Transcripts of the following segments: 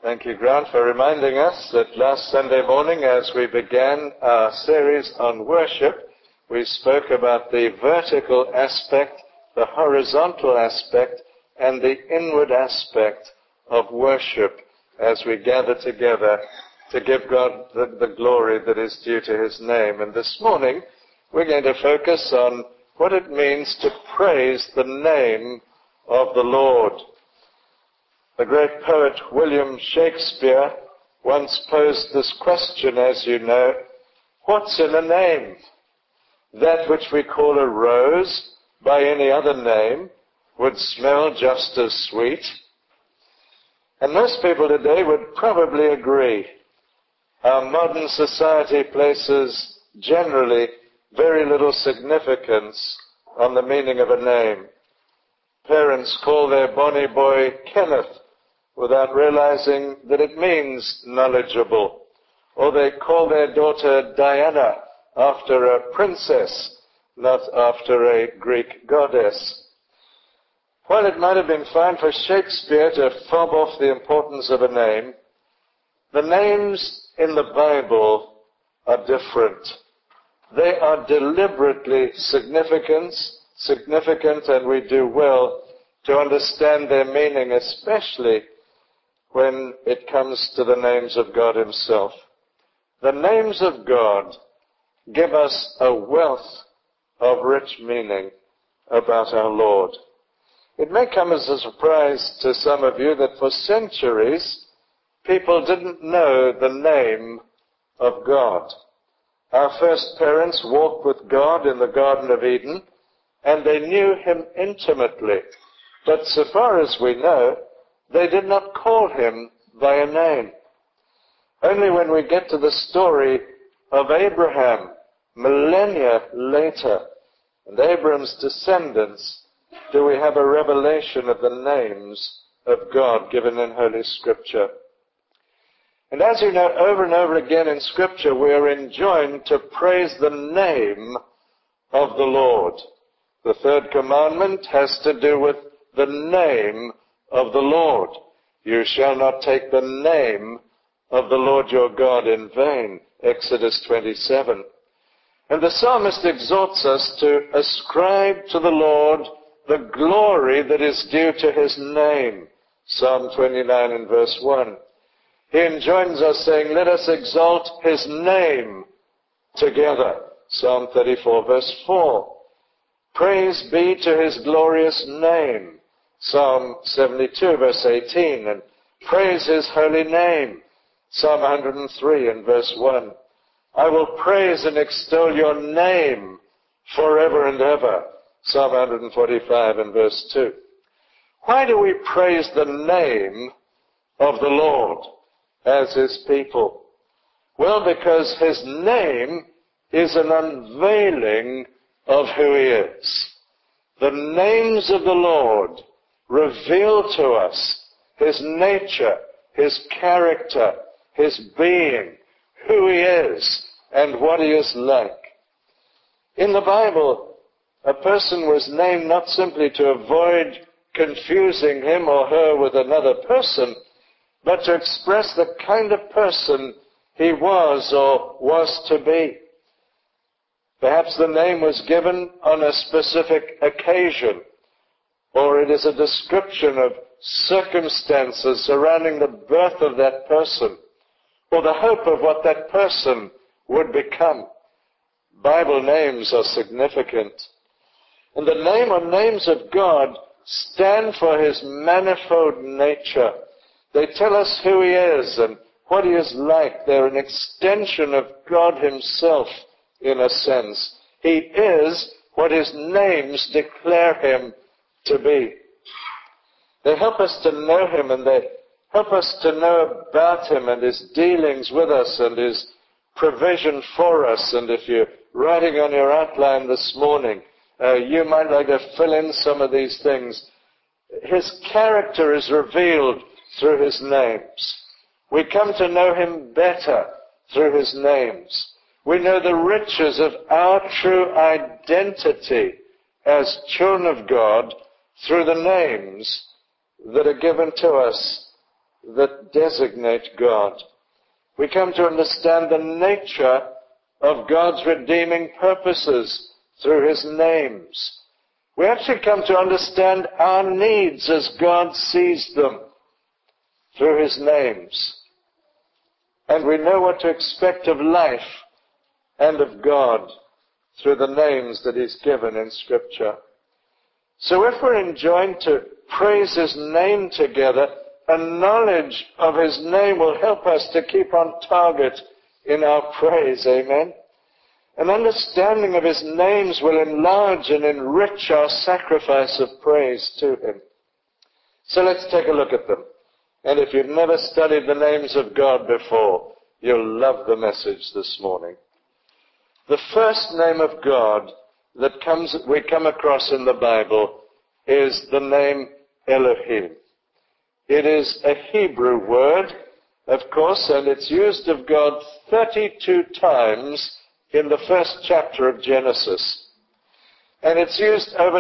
Thank you, Grant, for reminding us that last Sunday morning, as we began our series on worship, we spoke about the vertical aspect, the horizontal aspect, and the inward aspect of worship as we gather together to give God the glory that is due to His name. And this morning, we're going to focus on what it means to praise the name of the Lord. The great poet William Shakespeare once posed this question, as you know: what's in a name? That which we call a rose by any other name would smell just as sweet. And most people today would probably agree. Our modern society places generally very little significance on the meaning of a name. Parents call their bonny boy Kenneth without realizing that it means knowledgeable. Or they call their daughter Diana after a princess, not after a Greek goddess. While it might have been fine for Shakespeare to fob off the importance of a name, the names in the Bible are different. They are deliberately significant, and we do well to understand their meaning, especially when it comes to the names of God Himself. The names of God give us a wealth of rich meaning about our Lord. It may come as a surprise to some of you that for centuries people didn't know the name of God. Our first parents walked with God in the Garden of Eden, and they knew Him intimately. But so far as we know, they did not call Him by a name. Only when we get to the story of Abraham, millennia later, and Abraham's descendants, do we have a revelation of the names of God given in Holy Scripture. And as you know, over and over again in Scripture, we are enjoined to praise the name of the Lord. The third commandment has to do with the name of the Lord. You shall not take the name of the Lord your God in vain. Exodus 27. And the psalmist exhorts us to ascribe to the Lord the glory that is due to His name. Psalm 29 and verse 1. He enjoins us, saying, let us exalt His name together. Psalm 34 verse 4. Praise be to His glorious name. Psalm 72 verse 18. And praise His holy name. Psalm 103 and verse 1. I will praise and extol your name forever and ever. Psalm 145 and verse 2. Why do we praise the name of the Lord as His people? Well, because His name is an unveiling of who He is. The names of the Lord reveal to us His nature, His character, His being, who He is, and what He is like. In the Bible, a person was named not simply to avoid confusing him or her with another person, but to express the kind of person he was or was to be. Perhaps the name was given on a specific occasion, or it is a description of circumstances surrounding the birth of that person, or the hope of what that person would become. Bible names are significant. And the name or names of God stand for His manifold nature. They tell us who He is and what He is like. They're an extension of God Himself, in a sense. He is what His names declare Him to be. They help us to know Him, and they help us to know about Him and His dealings with us and His provision for us. And if you're writing on your outline this morning, you might like to fill in some of these things. His character is revealed through His names. We come to know Him better through His names. We know the riches of our true identity as children of God through the names that are given to us that designate God. We come to understand the nature of God's redeeming purposes through his names. We actually come to understand our needs as God sees them through his names. And we know what to expect of life and of God through the names that he's given in Scripture. So if we're enjoined to praise his name together, a knowledge of his name will help us to keep on target in our praise. Amen? An understanding of his names will enlarge and enrich our sacrifice of praise to him. So let's take a look at them. And if you've never studied the names of God before, you'll love the message this morning. The first name of God that we come across in the Bible is the name Elohim. It is a Hebrew word, of course, and it's used of God 32 times in the first chapter of Genesis. And it's used over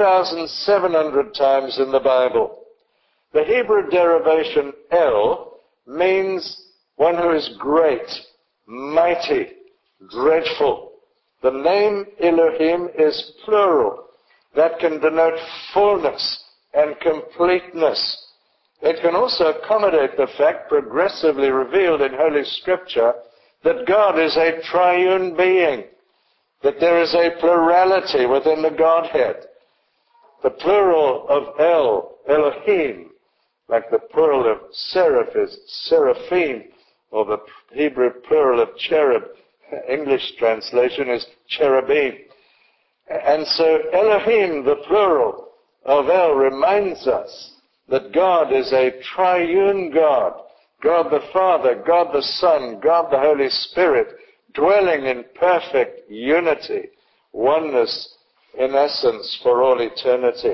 2,700 times in the Bible. The Hebrew derivation El means one who is great, mighty, dreadful. The name Elohim is plural. That can denote fullness and completeness. It can also accommodate the fact, progressively revealed in Holy Scripture, that God is a triune being, that there is a plurality within the Godhead. The plural of El, Elohim, like the plural of seraph is seraphim, or the Hebrew plural of cherub. English translation is cherubim. And so Elohim, the plural of El, reminds us that God is a triune God. God the Father, God the Son, God the Holy Spirit, dwelling in perfect unity, oneness in essence for all eternity.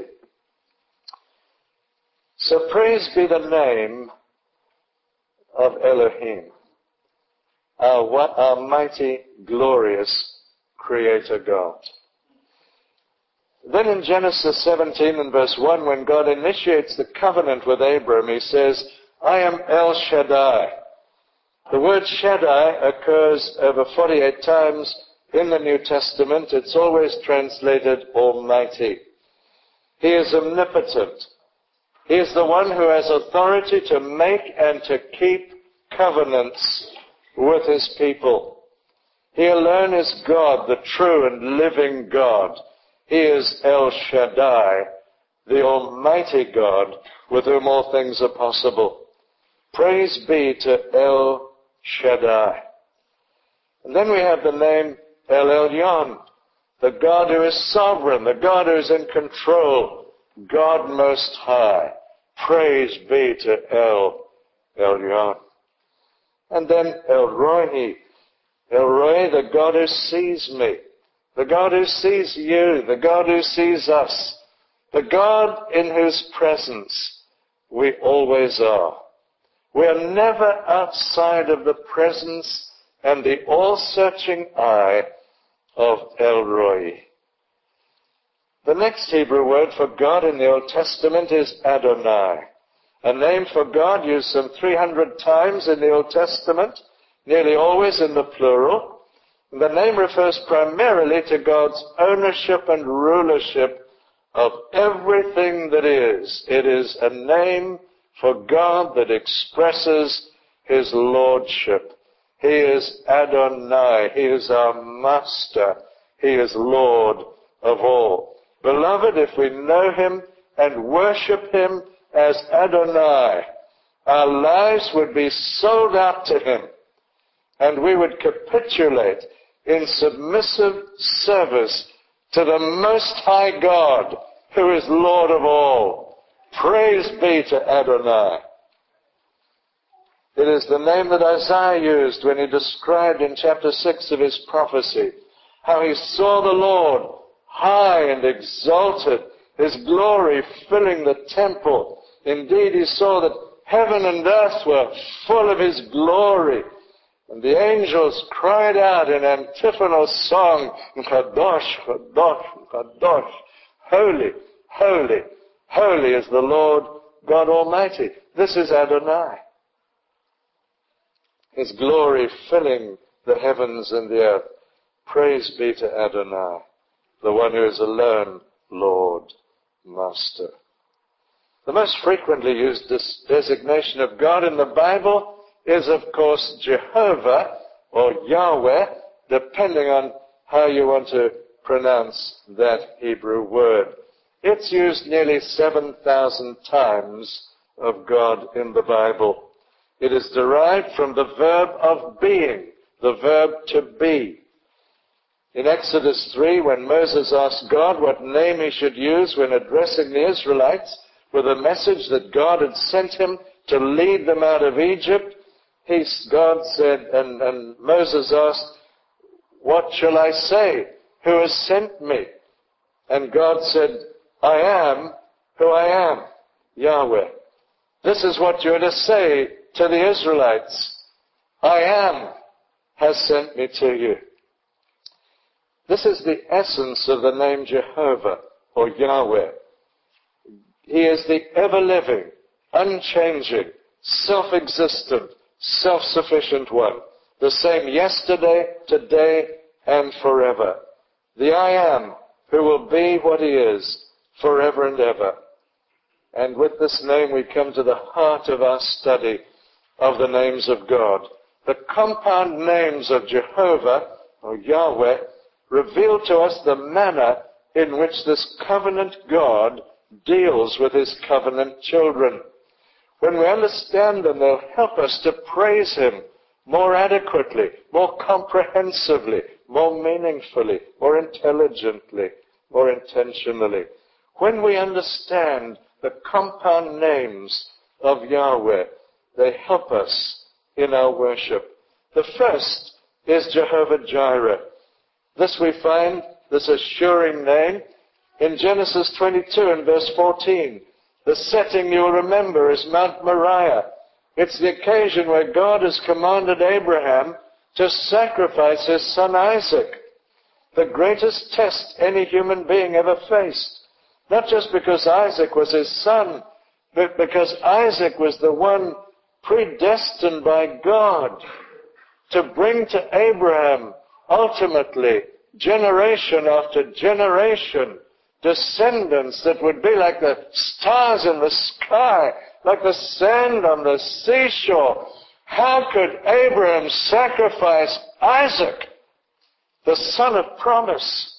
So praise be the name of Elohim, our mighty, glorious Creator God. Then in Genesis 17 and verse 1, when God initiates the covenant with Abram, he says, I am El Shaddai. The word Shaddai occurs over 48 times in the New Testament. It's always translated Almighty. He is omnipotent. He is the one who has authority to make and to keep covenants with his people. He alone is God, the true and living God. He is El Shaddai, the Almighty God, with whom all things are possible. Praise be to El Shaddai. And then we have the name El Elyon, the God who is sovereign, the God who is in control, God Most High. Praise be to El Elyon. And then El Roi, the God who sees me, the God who sees you, the God who sees us, the God in whose presence we always are. We are never outside of the presence and the all-searching eye of El Roi. The next Hebrew word for God in the Old Testament is Adonai, a name for God used some 300 times in the Old Testament, nearly always in the plural. The name refers primarily to God's ownership and rulership of everything that is. It is a name for God that expresses his lordship. He is Adonai. He is our master. He is Lord of all. Beloved, if we know him and worship him as Adonai, our lives would be sold out to him, and we would capitulate in submissive service to the Most High God, who is Lord of all. Praise be to Adonai. It is the name that Isaiah used when he described in chapter 6 of his prophecy how he saw the Lord high and exalted, his glory filling the temple. Indeed, he saw that heaven and earth were full of his glory. And the angels cried out in antiphonal song, Kadosh, Kadosh, Kadosh, holy, holy, holy is the Lord God Almighty. This is Adonai. His glory filling the heavens and the earth. Praise be to Adonai, the one who is alone Lord, Master. The most frequently used designation of God in the Bible is, of course, Jehovah or Yahweh, depending on how you want to pronounce that Hebrew word. It's used nearly 7,000 times of God in the Bible. It is derived from the verb of being, the verb to be. In Exodus 3, when Moses asked God what name he should use when addressing the Israelites with a message that God had sent him to lead them out of Egypt, God said, and Moses asked, "What shall I say? Who has sent me?" And God said, "I am who I am, Yahweh." This is what you are to say to the Israelites. I am has sent me to you. This is the essence of the name Jehovah or Yahweh. He is the ever-living, unchanging, self-existent, self-sufficient one. The same yesterday, today, and forever. The I am, who will be what he is, forever and ever. And with this name we come to the heart of our study of the names of God. The compound names of Jehovah, or Yahweh, reveal to us the manner in which this covenant God deals with his covenant children. When we understand them, they'll help us to praise him more adequately, more comprehensively, more meaningfully, more intelligently, more intentionally. When we understand the compound names of Yahweh, they help us in our worship. The first is Jehovah Jireh. This we find, this assuring name, in Genesis 22 and verse 14. The setting, you'll remember, is Mount Moriah. It's the occasion where God has commanded Abraham to sacrifice his son Isaac. The greatest test any human being ever faced. Not just because Isaac was his son, but because Isaac was the one predestined by God to bring to Abraham, ultimately, generation after generation, descendants that would be like the stars in the sky, like the sand on the seashore. How could Abraham sacrifice Isaac, the son of promise?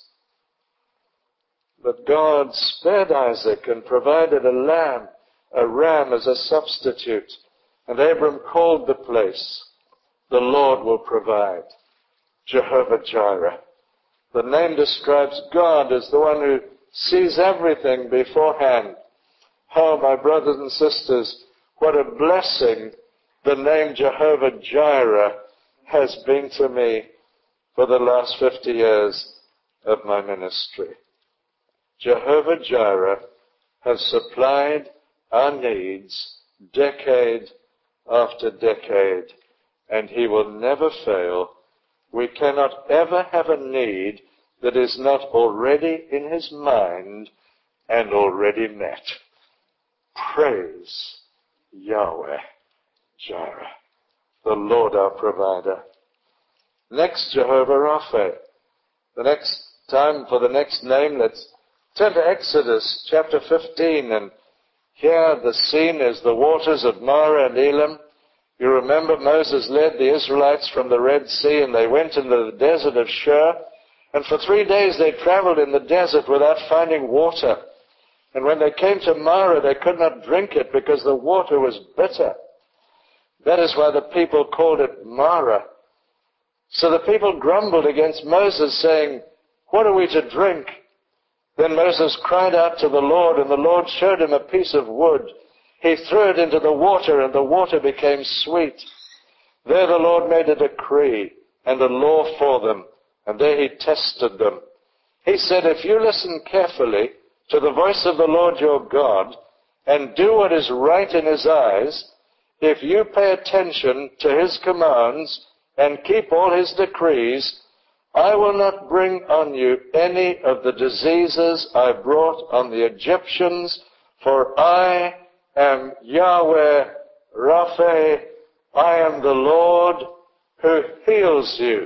But God spared Isaac and provided a ram as a substitute. And Abram called the place, "The Lord will provide," Jehovah Jireh. The name describes God as the one who sees everything beforehand. Oh, my brothers and sisters, what a blessing the name Jehovah Jireh has been to me for the last 50 years of my ministry. Jehovah Jireh has supplied our needs decade after decade, and he will never fail. We cannot ever have a need that is not already in his mind and already met. Praise Yahweh Jireh, the Lord our provider. Next, Jehovah Rapha. The next time for the next name, let's turn to Exodus chapter 15, and here the scene is the waters of Marah and Elim. You remember Moses led the Israelites from the Red Sea, and they went into the desert of Shur. And for 3 days they traveled in the desert without finding water. And when they came to Marah, they could not drink it because the water was bitter. That is why the people called it Marah. So the people grumbled against Moses, saying, "What are we to drink?" Then Moses cried out to the Lord, and the Lord showed him a piece of wood. He threw it into the water, and the water became sweet. There the Lord made a decree and a law for them, and there he tested them. He said, "If you listen carefully to the voice of the Lord your God, and do what is right in his eyes, if you pay attention to his commands and keep all his decrees, I will not bring on you any of the diseases I brought on the Egyptians, for I am Yahweh Rapha. I am the Lord who heals you.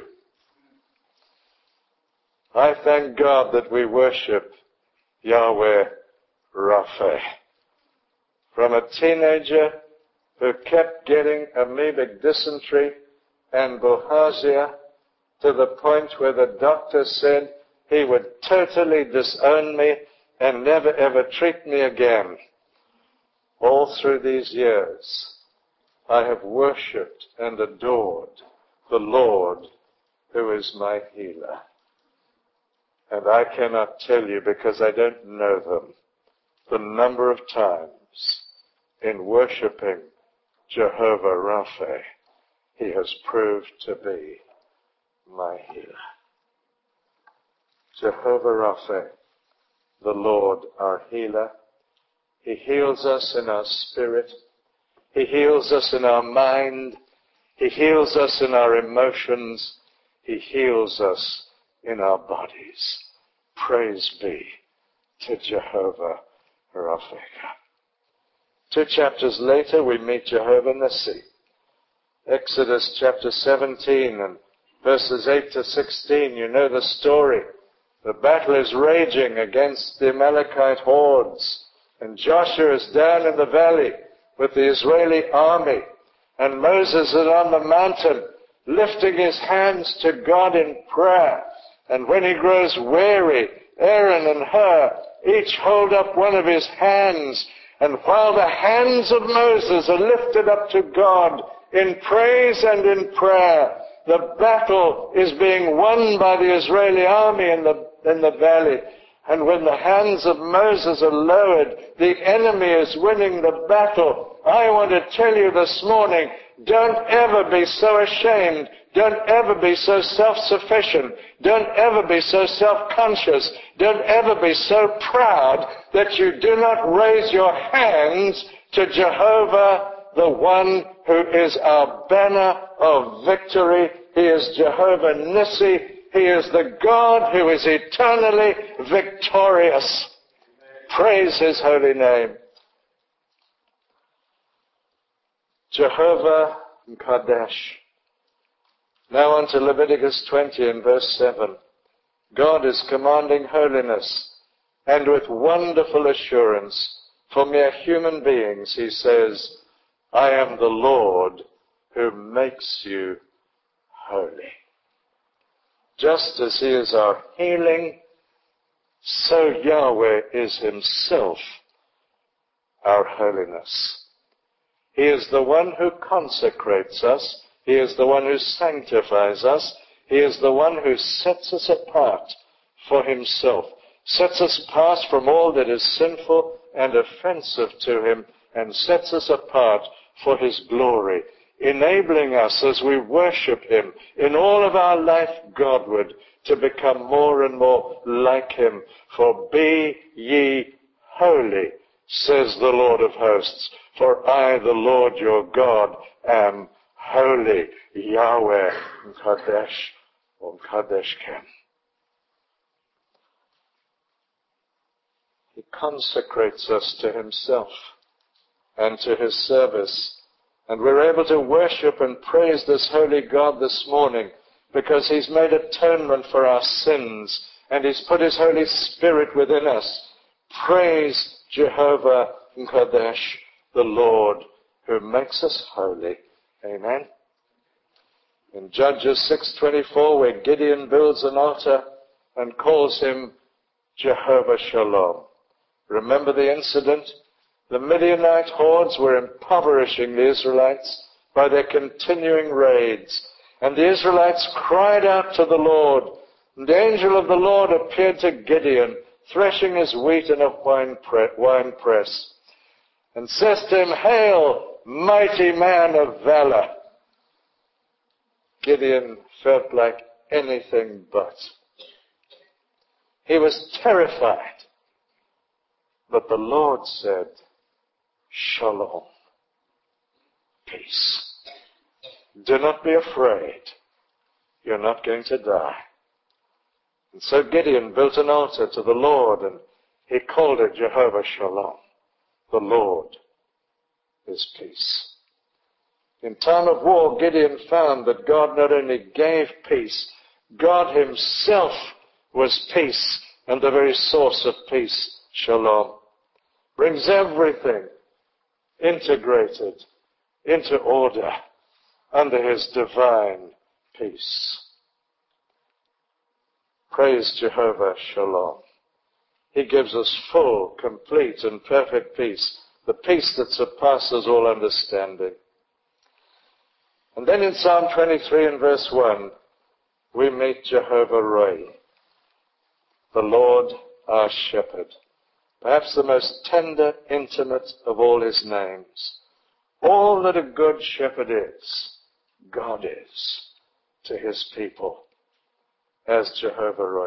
I thank God that we worship Yahweh Rapha. From a teenager who kept getting amoebic dysentery and bilharzia to the point where the doctor said he would totally disown me and never ever treat me again. All through these years, I have worshipped and adored the Lord who is my healer. And I cannot tell you, because I don't know them, the number of times in worshipping Jehovah Rapha, he has proved to be my healer. Jehovah Rapha, the Lord our healer. He heals us in our spirit. He heals us in our mind. He heals us in our emotions. He heals us in our bodies. Praise be to Jehovah Rapha. 2 chapters later, we meet Jehovah Nissi. Exodus chapter 17 and verses 8 to 16, you know the story. The battle is raging against the Amalekite hordes, and Joshua is down in the valley with the Israeli army, and Moses is on the mountain lifting his hands to God in prayer. And when he grows weary, Aaron and Hur each hold up one of his hands, and while the hands of Moses are lifted up to God in praise and in prayer, the battle is being won by the Israeli army in the valley. And when the hands of Moses are lowered, the enemy is winning the battle. I want to tell you this morning, don't ever be so ashamed. Don't ever be so self-sufficient. Don't ever be so self-conscious. Don't ever be so proud that you do not raise your hands to Jehovah, the one who is our banner of victory. He is Jehovah Nissi. He is the God who is eternally victorious. Praise his holy name. Jehovah Kadesh. Now on to Leviticus 20 and verse 7. God is commanding holiness, and with wonderful assurance for mere human beings, he says, I am the Lord who makes you holy. Just as he is our healing, so Yahweh is himself our holiness. He is the one who consecrates us. He is the one who sanctifies us. He is the one who sets us apart for himself, sets us apart from all that is sinful and offensive to him, and sets us apart for his glory, enabling us as we worship him in all of our life Godward to become more and more like him. For be ye holy, says the Lord of hosts, for I, the Lord your God, am holy. Yahweh Kadesh Kadesh Ken. He consecrates us to himself and to his service. And we're able to worship and praise this holy God this morning because he's made atonement for our sins and he's put his Holy Spirit within us. Praise Jehovah Kadesh, the Lord who makes us holy. Amen. In Judges 6:24, where Gideon builds an altar and calls him Jehovah Shalom. Remember the incident? The Midianite hordes were impoverishing the Israelites by their continuing raids. And the Israelites cried out to the Lord. And the angel of the Lord appeared to Gideon, threshing his wheat in a winepress, and says to him, Hail, mighty man of valor. Gideon felt like anything but. He was terrified. But the Lord said, Shalom, peace. Do not be afraid. You're not going to die. And so Gideon built an altar to the Lord, and he called it Jehovah Shalom, the Lord is peace. In time of war, Gideon found that God not only gave peace, God himself was peace, and the very source of peace, shalom, brings everything integrated into order under his divine peace. Praise Jehovah Shalom. He gives us full, complete, and perfect peace, the peace that surpasses all understanding. And then in Psalm 23 and verse 1, we meet Jehovah Roi, the Lord our shepherd, perhaps the most tender, intimate of all his names. All that a good shepherd is, God is to his people as Jehovah Roi.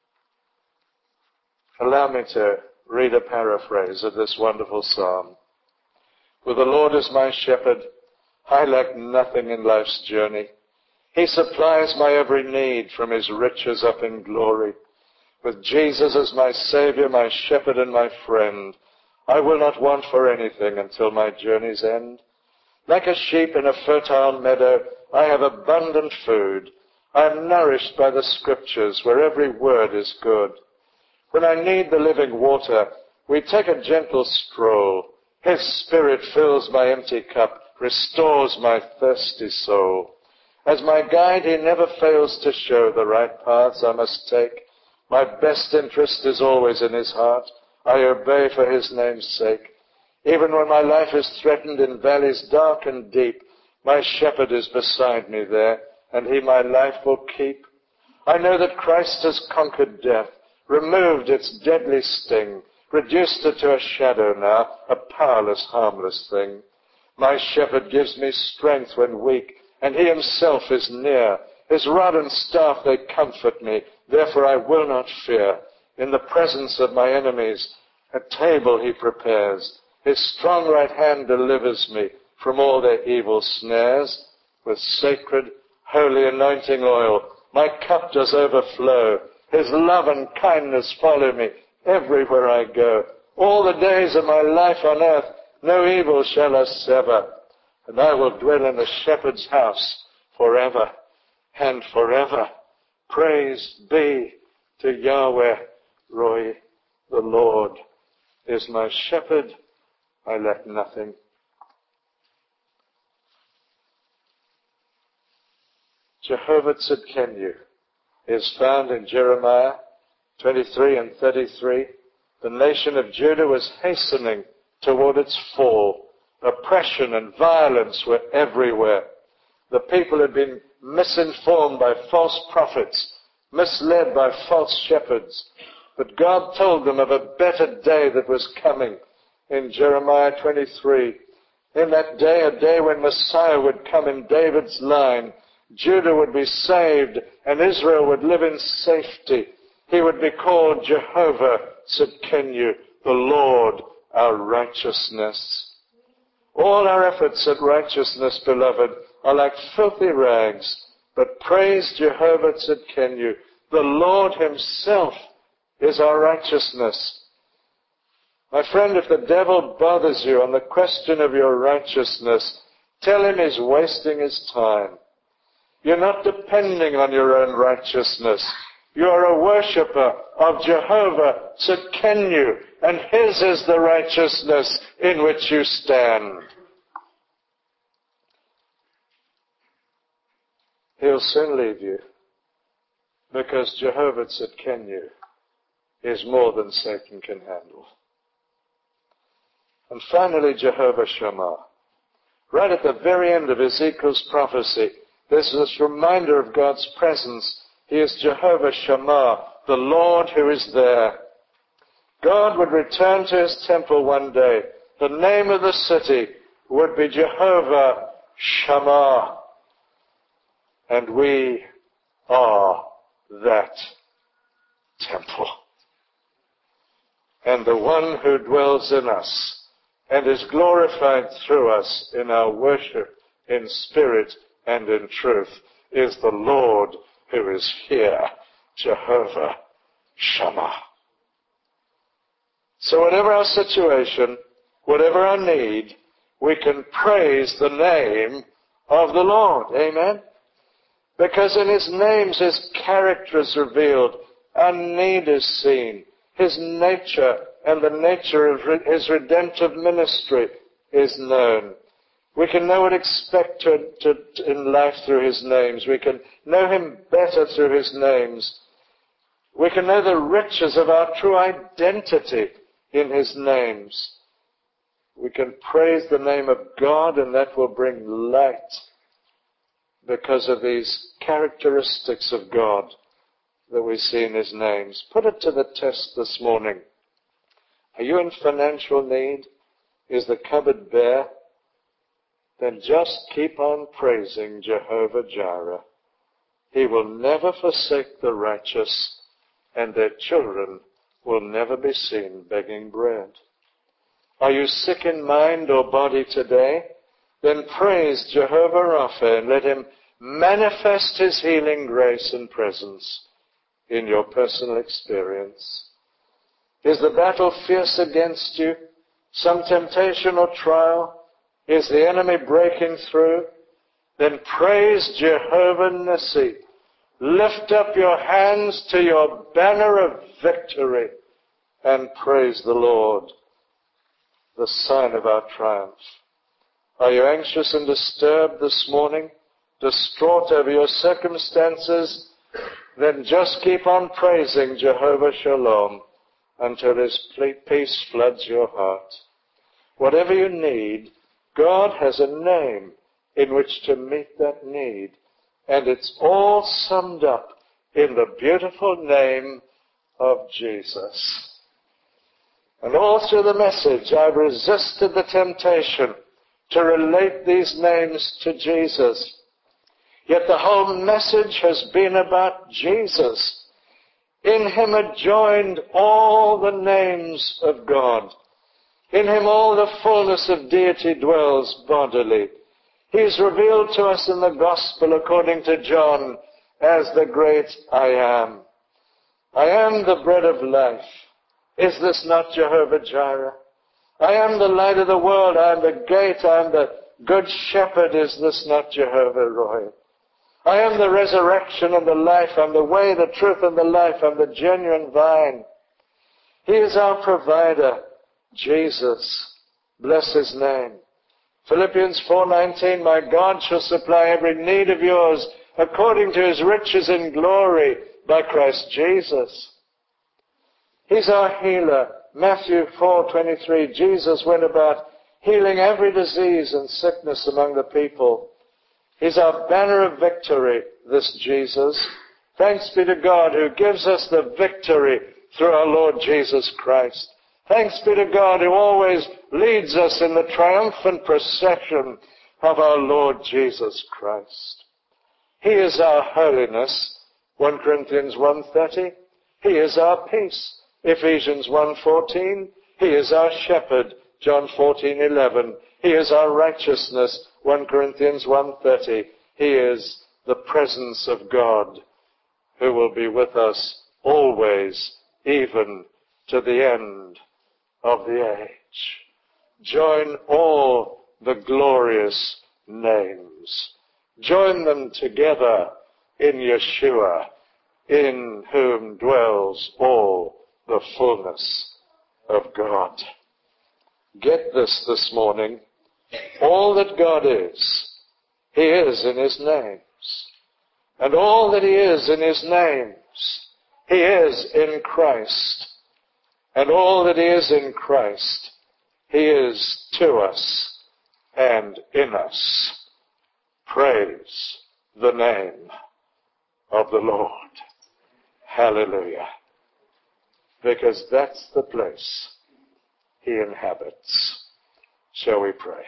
Allow me to read a paraphrase of this wonderful psalm. With the Lord as my shepherd, I lack nothing in life's journey. He supplies my every need from his riches up in glory. With Jesus as my Savior, my shepherd and my friend, I will not want for anything until my journey's end. Like a sheep in a fertile meadow, I have abundant food. I am nourished by the Scriptures, where every word is good. When I need the living water, we take a gentle stroll. His Spirit fills my empty cup, restores my thirsty soul. As my guide, he never fails to show the right paths I must take. My best interest is always in his heart. I obey for his name's sake. Even when my life is threatened in valleys dark and deep, my shepherd is beside me there, and he my life will keep. I know that Christ has conquered death, removed its deadly sting, reduced it to a shadow now, a powerless, harmless thing. My shepherd gives me strength when weak, and he himself is near. His rod and staff, they comfort me, therefore I will not fear. In the presence of my enemies, a table he prepares. His strong right hand delivers me from all their evil snares. With sacred, holy anointing oil, my cup does overflow. His love and kindness follow me everywhere I go. All the days of my life on earth, no evil shall us sever. And I will dwell in the shepherd's house forever and forever. Praise be to Yahweh Roi, the Lord is my shepherd. I lack nothing. Jehovah Tzidkenu is found in Jeremiah 23 and 33. The nation of Judah was hastening toward its fall. Oppression and violence were everywhere. The people had been misinformed by false prophets, misled by false shepherds. But God told them of a better day that was coming in Jeremiah 23. In that day, a day when Messiah would come in David's line, Judah would be saved and Israel would live in safety. He would be called Jehovah Tzidkenu, the Lord our righteousness. All our efforts at righteousness, beloved, are like filthy rags, but praise Jehovah Tzidkenu. The Lord himself is our righteousness. My friend, if the devil bothers you on the question of your righteousness, tell him he's wasting his time. You're not depending on your own righteousness. You're a worshipper of Jehovah Tzidkenu, and his is the righteousness in which you stand. He'll soon leave you, because Jehovah Tzidkenu is more than Satan can handle. And finally, Jehovah Shammah. Right at the very end of Ezekiel's prophecy, there's this reminder of God's presence. He is Jehovah Shammah, the Lord who is there. God would return to his temple one day. The name of the city would be Jehovah Shammah. And we are that temple. And the one who dwells in us and is glorified through us in our worship in spirit and in truth is the Lord who is here, Jehovah Shammah. So whatever our situation, whatever our need, we can praise the name of the Lord. Amen? Because in His names, His character is revealed. Our need is seen. His nature and the nature of His redemptive ministry is known. We can know what to expect in life through His names. We can know Him better through His names. We can know the riches of our true identity in His names. We can praise the name of God, and that will bring light because of these characteristics of God that we see in His names. Put it to the test this morning. Are you in financial need? Is the cupboard bare? Then just keep on praising Jehovah Jireh. He will never forsake the righteous, and their children will never be seen begging bread. Are you sick in mind or body today? Then praise Jehovah Rapha and let Him manifest His healing grace and presence in your personal experience. Is the battle fierce against you? Some temptation or trial? Is the enemy breaking through? Then praise Jehovah Nissi. Lift up your hands to your banner of victory and praise the Lord, the sign of our triumph. Are you anxious and disturbed this morning, distraught over your circumstances? Then just keep on praising Jehovah Shalom until His peace floods your heart. Whatever you need, God has a name in which to meet that need. And it's all summed up in the beautiful name of Jesus. And all through the message, I've resisted the temptation to relate these names to Jesus. Yet the whole message has been about Jesus. In Him are joined all the names of God. In Him all the fullness of deity dwells bodily. He is revealed to us in the Gospel according to John as the great I Am. I am the bread of life. Is this not Jehovah Jireh? I am the light of the world. I am the gate. I am the good shepherd. Is this not Jehovah Roy? I am the resurrection and the life. I'm the way, the truth, and the life. I'm the genuine vine. He is our provider, Jesus. Bless His name. Philippians 4:19, my God shall supply every need of yours according to His riches in glory by Christ Jesus. He's our healer. Matthew 4:23, Jesus went about healing every disease and sickness among the people. He's our banner of victory, this Jesus. Thanks be to God who gives us the victory through our Lord Jesus Christ. Thanks be to God who always leads us in the triumphant procession of our Lord Jesus Christ. He is our holiness, 1 Corinthians 1:30. He is our peace, Ephesians 1:14. He is our shepherd, John 14:11. He is our righteousness, 1 Corinthians 1:30. He is the presence of God who will be with us always, even to the end of the age. Join all the glorious names. Join them together in Yeshua, in whom dwells all the fullness of God. Get this morning. All that God is, He is in His names. And all that He is in His names, He is in Christ. And all that He is in Christ, He is to us and in us. Praise the name of the Lord. Hallelujah. Because that's the place He inhabits. Shall we pray?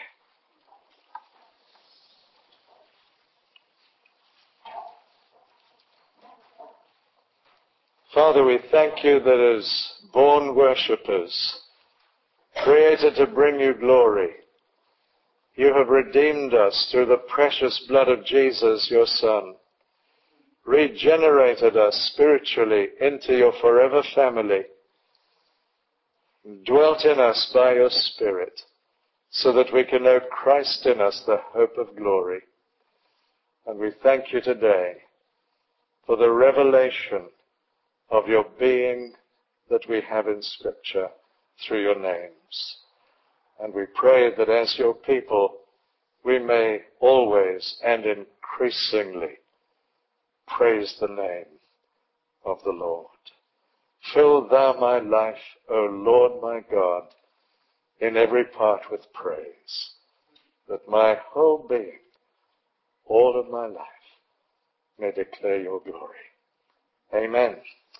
Father, we thank You that as born worshippers, created to bring You glory, You have redeemed us through the precious blood of Jesus, Your Son, regenerated us spiritually into Your forever family, dwelt in us by Your Spirit, so that we can know Christ in us, the hope of glory. And we thank you today for the revelation of your being that we have in Scripture through your names. And we pray that as your people, we may always and increasingly praise the name of the Lord. Fill thou my life, O Lord my God, in every part with praise, that my whole being, all of my life, may declare your glory. Amen.